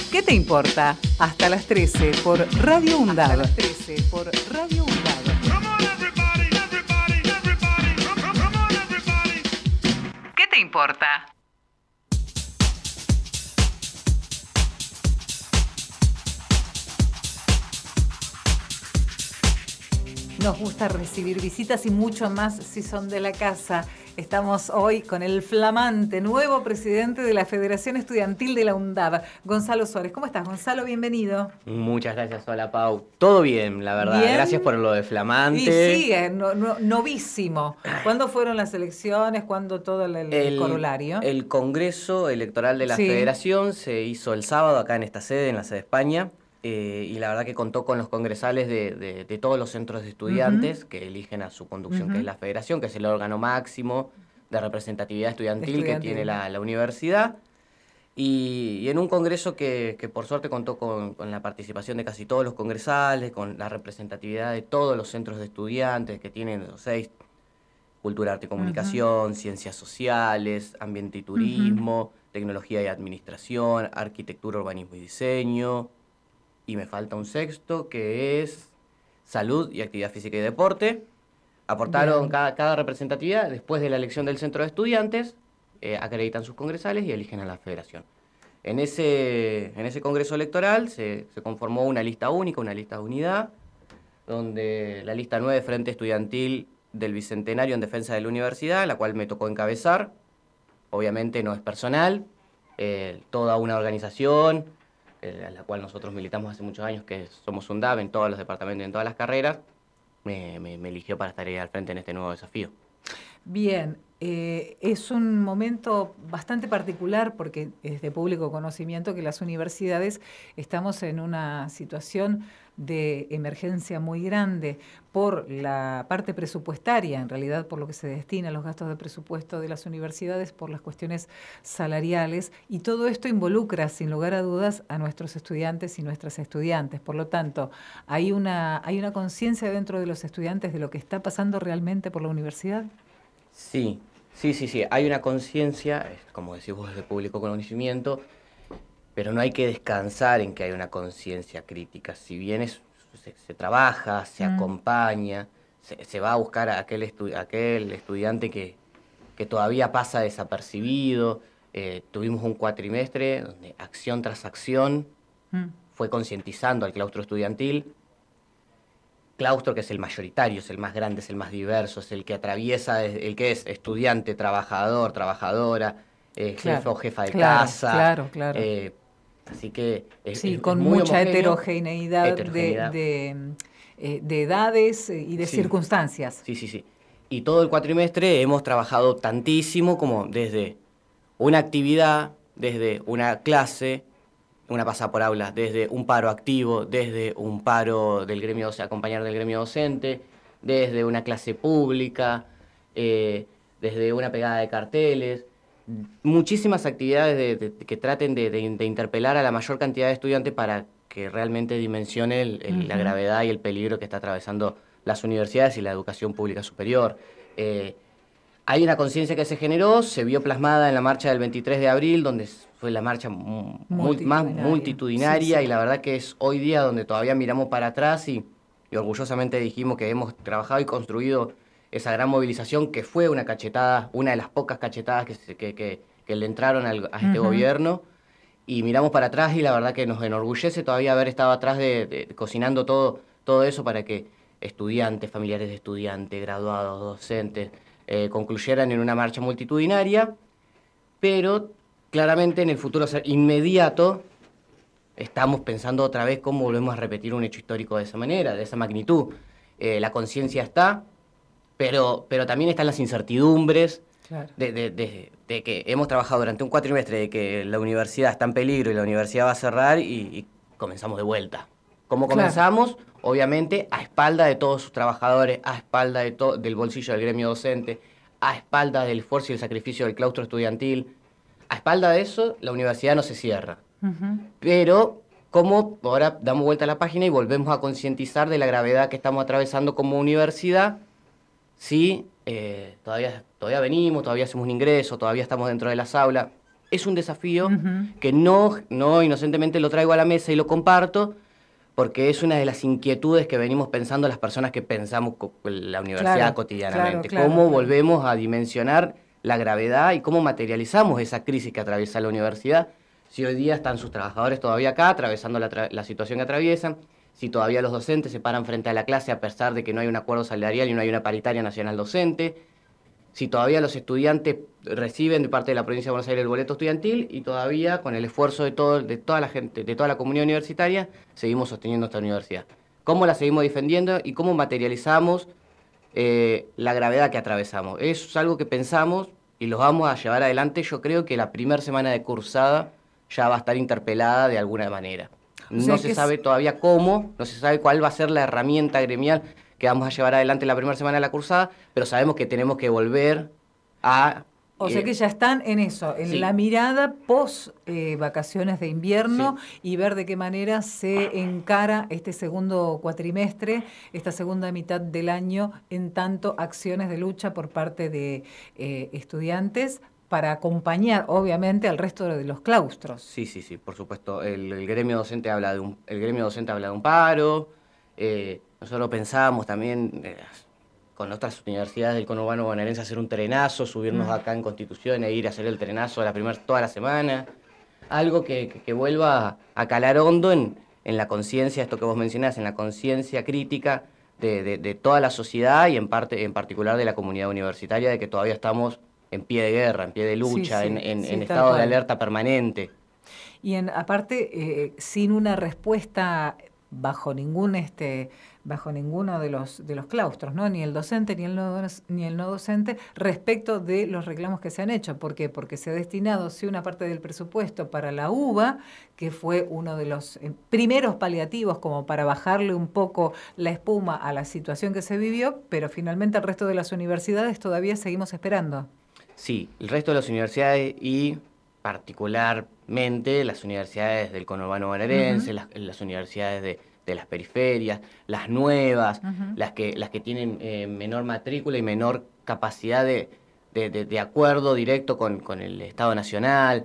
¿Qué te importa? Hasta las 13 por Radio UNDAB. Hasta las 13 por Radio UNDAB. ¿Qué te importa? Nos gusta recibir visitas y mucho más si son de la casa. Estamos hoy con el flamante nuevo presidente de la Federación Estudiantil de la UNDAB, Gonzalo Suárez. ¿Cómo estás, Gonzalo? Bienvenido. Muchas gracias, hola Pau. Todo bien, la verdad. ¿Bien? Gracias por lo de flamante. Y sí, novísimo. ¿Cuándo fueron las elecciones? ¿Cuándo todo el corolario? El Congreso Electoral de la Federación se hizo el sábado acá en esta sede, en la sede de España. Y la verdad que contó con los congresales de todos los centros de estudiantes que eligen a su conducción, que es la federación, que es el órgano máximo de representatividad estudiantil que tiene la universidad. Y en un congreso que por suerte contó con la participación de casi todos los congresales, con la representatividad de todos los centros de estudiantes que tienen los 6, Cultura, Arte y Comunicación, Ciencias Sociales, Ambiente y Turismo, Tecnología y Administración, Arquitectura, Urbanismo y Diseño. Y me falta un sexto, que es Salud y Actividad Física y Deporte. Aportaron cada representatividad. Después de la elección del centro de estudiantes, acreditan sus congresales y eligen a la federación. En ese congreso electoral se conformó una lista única, una lista de unidad, donde la lista 9, Frente Estudiantil del Bicentenario en Defensa de la Universidad, la cual me tocó encabezar. Obviamente no es personal, toda una organización, a la cual nosotros militamos hace muchos años, que somos UNDAB en todos los departamentos y en todas las carreras, me eligió para estar ahí al frente en este nuevo desafío. Bien, es un momento bastante particular porque es de público conocimiento que las universidades estamos en una situación de emergencia muy grande por la parte presupuestaria, en realidad por lo que se destina a los gastos de presupuesto de las universidades, por las cuestiones salariales, y todo esto involucra, sin lugar a dudas, a nuestros estudiantes y nuestras estudiantes. Por lo tanto, hay una conciencia dentro de los estudiantes de lo que está pasando realmente por la universidad. Sí. Hay una conciencia, como decís vos, de público conocimiento, pero no hay que descansar en que hay una conciencia crítica. Si bien se trabaja, se acompaña, se va a buscar a aquel estudiante que todavía pasa desapercibido. Tuvimos un cuatrimestre donde acción tras acción fue concientizando al claustro estudiantil. Claustro que es el mayoritario, es el más grande, es el más diverso, es el que atraviesa, el que es estudiante, trabajador, trabajadora, jefe o jefa de casa. Claro. Así que con muy mucha homogéneo, heterogeneidad. De edades y de circunstancias. Sí. Y todo el cuatrimestre hemos trabajado tantísimo como desde una actividad, desde una clase, una pasada por aula, desde un paro activo, desde un paro del gremio, acompañar del gremio docente, desde una clase pública, desde una pegada de carteles, muchísimas actividades que traten de interpelar a la mayor cantidad de estudiantes para que realmente dimensione la gravedad y el peligro que está atravesando las universidades y la educación pública superior. Hay una conciencia que se generó, se vio plasmada en la marcha del 23 de abril, donde fue la marcha más multitudinaria, y la verdad que es hoy día donde todavía miramos para atrás y orgullosamente dijimos que hemos trabajado y construido esa gran movilización que fue una cachetada, una de las pocas cachetadas que le entraron a este gobierno, y miramos para atrás y la verdad que nos enorgullece todavía haber estado atrás cocinando todo eso para que estudiantes, familiares de estudiantes, graduados, docentes, concluyeran en una marcha multitudinaria, pero claramente en el futuro inmediato estamos pensando otra vez cómo volvemos a repetir un hecho histórico de esa manera, de esa magnitud. La conciencia está, pero también están las incertidumbres de que hemos trabajado durante un cuatrimestre de que la universidad está en peligro y la universidad va a cerrar y comenzamos de vuelta. ¿Cómo comenzamos? Obviamente a espalda de todos sus trabajadores, a espalda del bolsillo del gremio docente, a espalda del esfuerzo y el sacrificio del claustro estudiantil. A espalda de eso, la universidad no se cierra. Pero, ¿cómo ahora damos vuelta a la página y volvemos a concientizar de la gravedad que estamos atravesando como universidad? Sí, todavía venimos, todavía hacemos un ingreso, todavía estamos dentro de las aulas, es un desafío que no inocentemente lo traigo a la mesa y lo comparto, porque es una de las inquietudes que venimos pensando las personas que pensamos la universidad cotidianamente. Cómo volvemos a dimensionar la gravedad y cómo materializamos esa crisis que atraviesa la universidad. Si hoy día están sus trabajadores todavía acá, atravesando la situación que atraviesan, si todavía los docentes se paran frente a la clase a pesar de que no hay un acuerdo salarial y no hay una paritaria nacional docente, si todavía los estudiantes reciben de parte de la provincia de Buenos Aires el boleto estudiantil y todavía con el esfuerzo de toda la gente, de toda la comunidad universitaria, seguimos sosteniendo esta universidad. ¿Cómo la seguimos defendiendo y cómo materializamos la gravedad que atravesamos? Es algo que pensamos y los vamos a llevar adelante. Yo creo que la primera semana de cursada ya va a estar interpelada de alguna manera. No se sabe todavía cómo, no se sabe cuál va a ser la herramienta gremial que vamos a llevar adelante la primera semana de la cursada, pero sabemos que tenemos que volver a... O sea que ya están en eso, en la mirada post vacaciones de invierno y ver de qué manera se encara este segundo cuatrimestre, esta segunda mitad del año, en tanto acciones de lucha por parte de estudiantes para acompañar, obviamente, al resto de los claustros. Sí, por supuesto. El gremio docente habla de un paro. Nosotros pensábamos también con otras universidades del conurbano bonaerense hacer un trenazo, subirnos acá en Constitución e ir a hacer el trenazo toda la semana. Algo que vuelva a calar hondo en la conciencia, esto que vos mencionás, en la conciencia crítica de toda la sociedad y en particular de la comunidad universitaria, de que todavía estamos en pie de guerra, en pie de lucha, en estado de alerta permanente. Y aparte, sin una respuesta bajo ninguno de los claustros, ¿no? Ni el docente ni el no docente, respecto de los reclamos que se han hecho. ¿Por qué? Porque se ha destinado una parte del presupuesto para la UBA, que fue uno de los primeros paliativos como para bajarle un poco la espuma a la situación que se vivió, pero finalmente el resto de las universidades todavía seguimos esperando. Sí, el resto de las universidades y particularmente las universidades del conurbano bonaerense, las universidades de las periferias, las nuevas, las que tienen menor matrícula y menor capacidad de acuerdo directo con el Estado Nacional.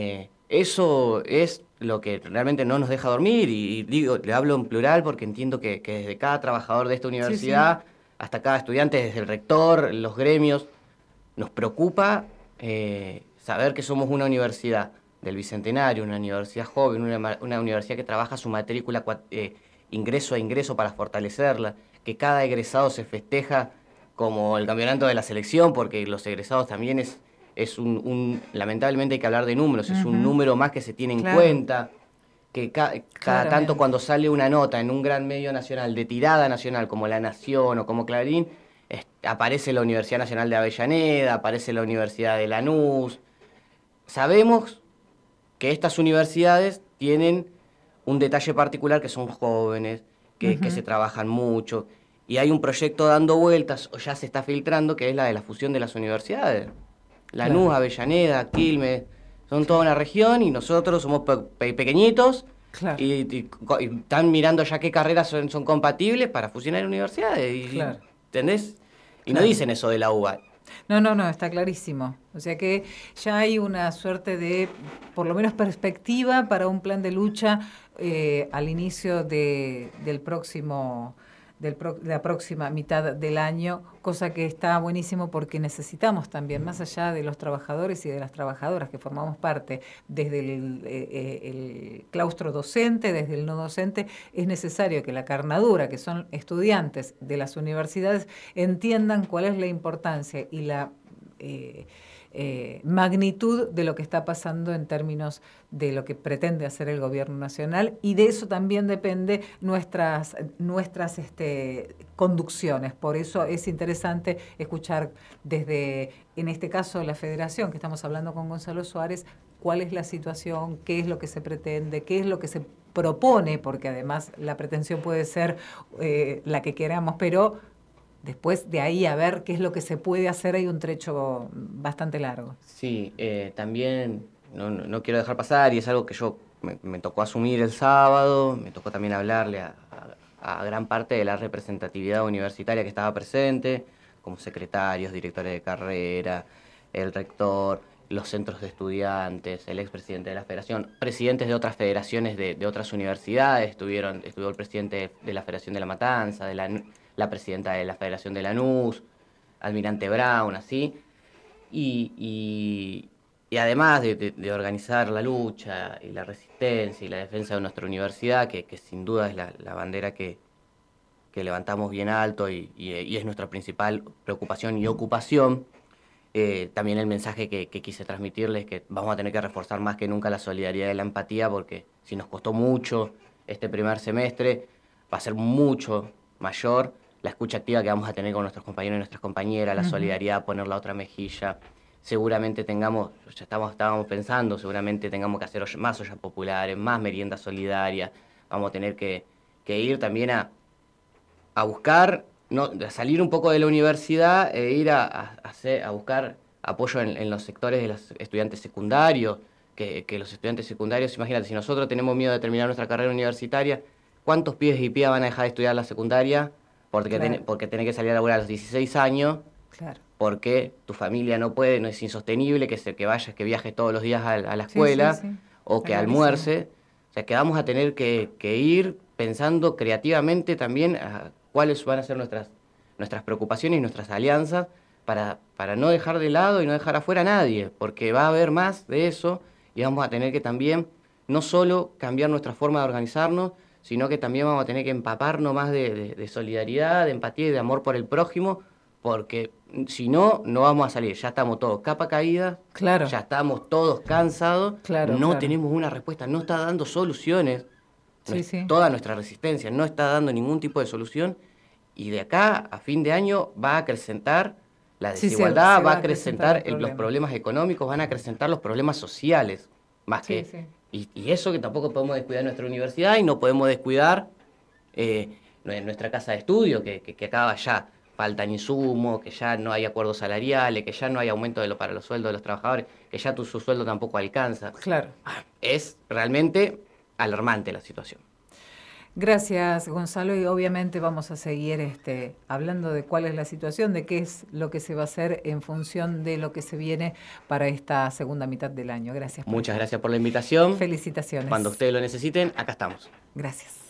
Eso es lo que realmente no nos deja dormir y digo, le hablo en plural porque entiendo que desde cada trabajador de esta universidad hasta cada estudiante, desde el rector, los gremios, nos preocupa saber que somos una universidad del Bicentenario, una universidad joven, una universidad que trabaja su matrícula ingreso a ingreso para fortalecerla, que cada egresado se festeja como el campeonato de la selección, porque los egresados también lamentablemente hay que hablar de números, es un número más que se tiene en cuenta, que cada tanto cuando sale una nota en un gran medio nacional, de tirada nacional, como La Nación o como Clarín, aparece la Universidad Nacional de Avellaneda, aparece la Universidad de Lanús. Sabemos que estas universidades tienen un detalle particular, que son jóvenes, que se trabajan mucho, y hay un proyecto dando vueltas, o ya se está filtrando, que es la de la fusión de las universidades. Lanús, Avellaneda, Quilmes, son toda una región y nosotros somos pequeñitos. Claro. Y están mirando ya qué carreras son compatibles para fusionar universidades. Claro. ¿Entendés? Y no dicen eso de la UBA. No, está clarísimo. O sea que ya hay una suerte de, por lo menos, perspectiva para un plan de lucha al inicio de la próxima mitad del año, cosa que está buenísimo porque necesitamos también, más allá de los trabajadores y de las trabajadoras que formamos parte, desde el claustro docente, desde el no docente, es necesario que la carnadura, que son estudiantes de las universidades, entiendan cuál es la importancia y la magnitud de lo que está pasando en términos de lo que pretende hacer el gobierno nacional, y de eso también depende nuestras conducciones. Por eso es interesante escuchar desde, en este caso, la Federación, que estamos hablando con Gonzalo Suárez, cuál es la situación, qué es lo que se pretende, qué es lo que se propone, porque además la pretensión puede ser la que queramos, pero después de ahí a ver qué es lo que se puede hacer, hay un trecho bastante largo. Sí, también no quiero dejar pasar, y es algo que me tocó asumir el sábado, me tocó también hablarle a gran parte de la representatividad universitaria que estaba presente, como secretarios, directores de carrera, el rector, los centros de estudiantes, el expresidente de la federación, presidentes de otras federaciones de otras universidades, estuvo el presidente de la Federación de La Matanza, la presidenta de la Federación de Lanús, Almirante Brown, así. Y además de organizar la lucha y la resistencia y la defensa de nuestra universidad, que sin duda es la bandera que levantamos bien alto y es nuestra principal preocupación y ocupación, también el mensaje que quise transmitirles es que vamos a tener que reforzar más que nunca la solidaridad y la empatía, porque si nos costó mucho este primer semestre, va a ser mucho mayor la escucha activa que vamos a tener con nuestros compañeros y nuestras compañeras, la solidaridad, poner la otra mejilla. Seguramente estábamos pensando, seguramente tengamos que hacer más ollas populares, más meriendas solidarias. Vamos a tener que ir también a buscar, a salir un poco de la universidad e ir a buscar apoyo en los sectores de los estudiantes secundarios, que los estudiantes secundarios, imagínate, si nosotros tenemos miedo de terminar nuestra carrera universitaria, ¿cuántos pibes y pibas van a dejar de estudiar la secundaria porque tenés que salir a laburar a los 16 años? Claro. Porque tu familia no puede, no es insostenible que viajes todos los días a la escuela, sí. o que almuerce. O sea, que vamos a tener que ir pensando creativamente también a cuáles van a ser nuestras preocupaciones y nuestras alianzas para no dejar de lado y no dejar afuera a nadie, porque va a haber más de eso y vamos a tener que también no solo cambiar nuestra forma de organizarnos, sino que también vamos a tener que empaparnos más de solidaridad, de empatía y de amor por el prójimo, porque si no, no vamos a salir. Ya estamos todos capa caída, claro. Ya estamos todos cansados, claro. tenemos una respuesta, no está dando soluciones. Sí. Toda nuestra resistencia no está dando ningún tipo de solución, y de acá a fin de año va a acrecentar la desigualdad, va a acrecentar los problemas económicos, van a acrecentar los problemas sociales, más que... Y eso, que tampoco podemos descuidar nuestra universidad y no podemos descuidar nuestra casa de estudio, que acaba ya, faltan insumos, que ya no hay acuerdos salariales, que ya no hay aumento para los sueldos de los trabajadores, que ya su sueldo tampoco alcanza. Claro. Es realmente alarmante la situación. Gracias, Gonzalo, y obviamente vamos a seguir hablando de cuál es la situación, de qué es lo que se va a hacer en función de lo que se viene para esta segunda mitad del año. Gracias. Muchas gracias por la invitación. Felicitaciones. Cuando ustedes lo necesiten, acá estamos. Gracias.